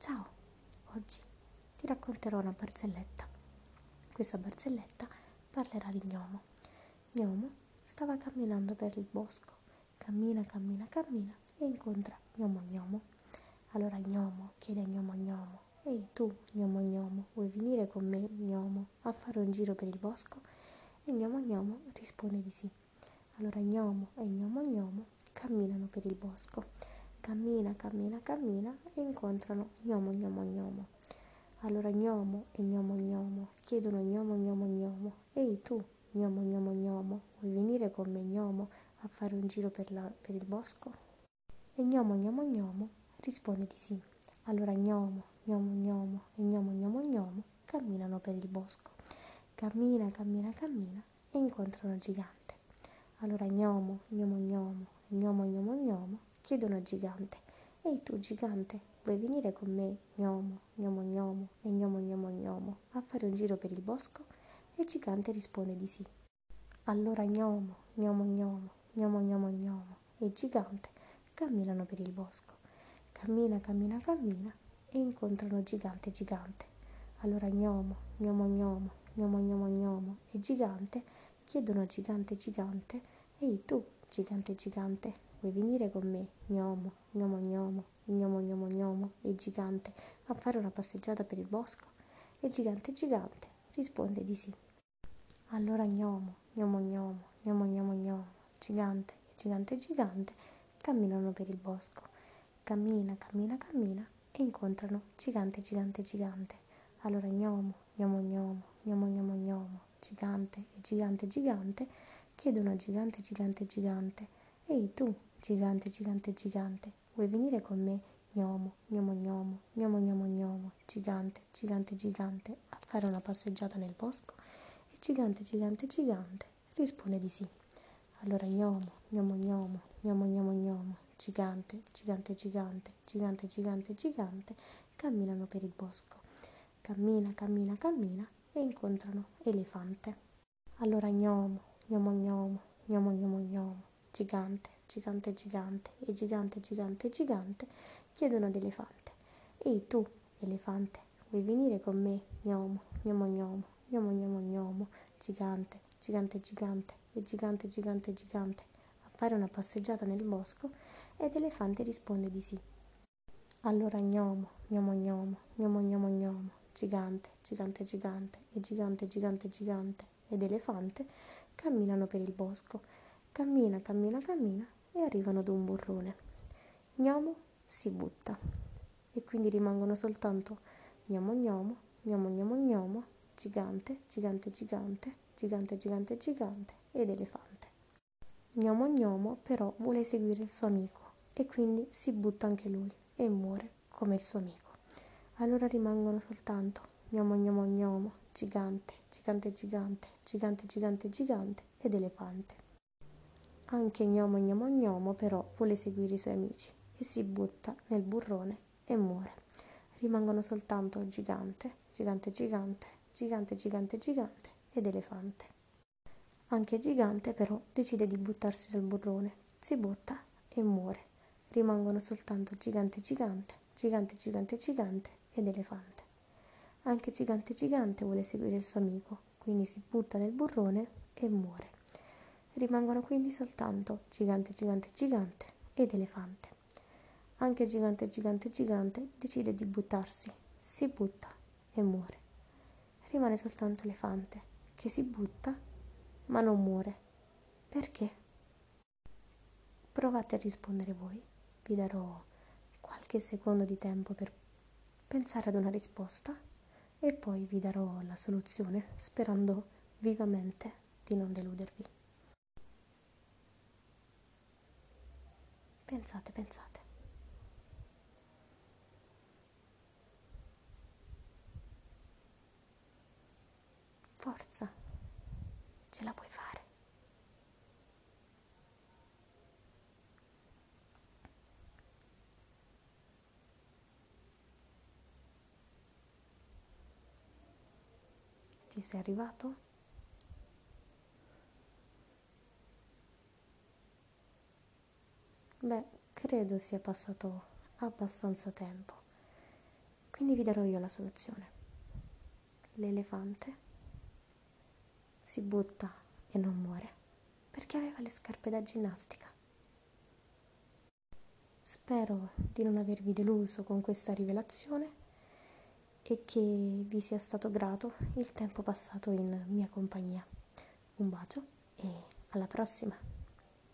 Ciao, oggi ti racconterò una barzelletta. Questa barzelletta parlerà di Gnomo. Gnomo stava camminando per il bosco. Cammina, cammina, cammina e incontra Gnomo Gnomo. Allora Gnomo chiede a Gnomo Gnomo: «Ehi tu, Gnomo Gnomo, vuoi venire con me, Gnomo, a fare un giro per il bosco?» E Gnomo Gnomo risponde di sì. Allora Gnomo e Gnomo Gnomo camminano per il bosco. Cammina, cammina, cammina e incontrano Gnomo Gnomo Gnomo. Allora Gnomo e Gnomo Gnomo chiedono a Gnomo Gnomo Gnomo: «Ehi tu, Gnomo Gnomo Gnomo, vuoi venire con me, Gnomo, a fare un giro per il bosco?» E Gnomo Gnomo Gnomo risponde di sì. Allora Gnomo, Gnomo Gnomo e Gnomo Gnomo Gnomo camminano per il bosco. Cammina, cammina, cammina e incontrano il gigante. Allora Gnomo, Gnomo Gnomo e Gnomo Gnomo Gnomo chiedono al gigante: «Ehi tu, gigante, vuoi venire con me, Gnomo, Gnomo Gnomo e Gnomo Gnomo Gnomo, a fare un giro per il bosco?» E il gigante risponde di sì. Allora Gnomo, Gnomo Gnomo, Gnomo Gnomo Gnomo e il gigante camminano per il bosco. Cammina, cammina, cammina e incontrano il gigante gigante. Allora Gnomo, Gnomo Gnomo, Gnomo Gnomo Gnomo e il gigante chiedono al gigante gigante: «Ehi tu, gigante gigante, vuoi venire con me, Gnomo, Gnomo Gnomo, Gnomo Gnomo Gnomo e il gigante, a fare una passeggiata per il bosco?» E il gigante gigante risponde di sì. Allora Gnomo, Gnomo Gnomo, Gnomo Gnomo Gnomo, gigante e gigante gigante camminano per il bosco. Cammina, cammina, cammina e incontrano gigante gigante gigante. Allora Gnomo, Gnomo Gnomo, Gnomo Gnomo Gnomo, gigante e gigante gigante chiedono al gigante gigante gigante: «Ehi tu, gigante gigante gigante, vuoi venire con me, Gnomo, Gnomo Gnomo, Gnomo Gnomo Gnomo, gigante gigante gigante, a fare una passeggiata nel bosco?» E il gigante gigante gigante risponde di sì. Allora Gnomo, Gnomo Gnomo, Gnomo Gnomo Gnomo, gigante gigante gigante, gigante gigante gigante camminano per il bosco. Cammina, cammina, cammina e incontrano Elefante. Allora Gnomo, Gnomo Gnomo, Gnomo Gnomo Gnomo, gigante gigante gigante e gigante gigante gigante chiedono ad Elefante: «Ehi tu, Elefante, vuoi venire con me, Gnomo, Gnomo Gnomo, Gnomo Gnomo Gnomo, gigante gigante gigante e gigante gigante gigante, a fare una passeggiata nel bosco?» Ed Elefante risponde di sì. Allora Gnomo, Gnomo Gnomo, Gnomo Gnomo Gnomo, gigante gigante gigante e gigante gigante gigante ed Elefante camminano per il bosco. Cammina, cammina, cammina e arrivano ad un burrone. Gnomo si butta e quindi rimangono soltanto Gnomo Gnomo, Gnomo Gnomo Gnomo, gigante gigante gigante, gigante gigante gigante ed Elefante. Gnomo Gnomo però vuole seguire il suo amico e quindi si butta anche lui e muore come il suo amico. Allora rimangono soltanto Gnomo Gnomo Gnomo, gigante gigante gigante, gigante gigante gigante ed Elefante. Anche Gnomo Gnomo Gnomo però vuole seguire i suoi amici e si butta nel burrone e muore. Rimangono soltanto gigante gigante gigante, gigante gigante gigante ed Elefante. Anche Gigante però decide di buttarsi dal burrone, si butta e muore. Rimangono soltanto Gigante Gigante, Gigante Gigante Gigante ed Elefante. Anche Gigante Gigante vuole seguire il suo amico, quindi si butta nel burrone e muore. Rimangono quindi soltanto Gigante Gigante Gigante ed Elefante. Anche Gigante Gigante Gigante decide di buttarsi, si butta e muore. Rimane soltanto Elefante, che si butta ma non muore. Perché? Provate a rispondere voi. Vi darò qualche secondo di tempo per pensare ad una risposta e poi vi darò la soluzione, sperando vivamente di non deludervi. Pensate, pensate. Forza, ce la puoi fare. Ci sei arrivato? Beh, credo sia passato abbastanza tempo. Quindi vi darò io la soluzione. L'elefante si butta e non muore perché aveva le scarpe da ginnastica. Spero di non avervi deluso con questa rivelazione e che vi sia stato grato il tempo passato in mia compagnia. Un bacio e alla prossima!